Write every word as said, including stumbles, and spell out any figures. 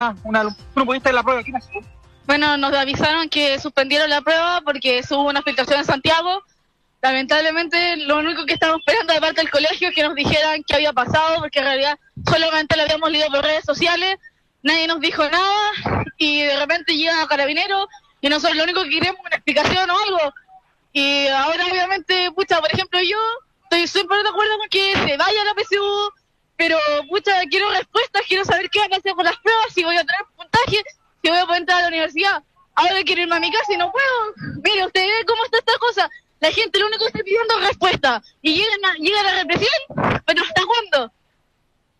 Ah, una, tú no pudiste ir a la prueba, ¿qué pasó? Bueno, nos avisaron que suspendieron la prueba porque hubo una filtración en Santiago. Lamentablemente, lo único que estábamos esperando de parte del colegio es que nos dijeran qué había pasado, porque en realidad solamente lo habíamos leído por redes sociales, nadie nos dijo nada, y de repente llegan a Carabineros, y nosotros lo único que queremos es una explicación o algo. Y ahora, obviamente, pucha, por ejemplo, yo estoy súper de acuerdo con que se vaya a la P S U, pero, pucha, quiero respuestas, quiero saber qué van a hacer con las pruebas, si voy a tener puntaje, si voy a poder entrar a la universidad. Ahora quiero irme a mi casa y no puedo. Mire, usted ve cómo está esta cosa. La gente lo único que está pidiendo es respuesta. Y llega la, llega la represión, pero ¿hasta cuándo?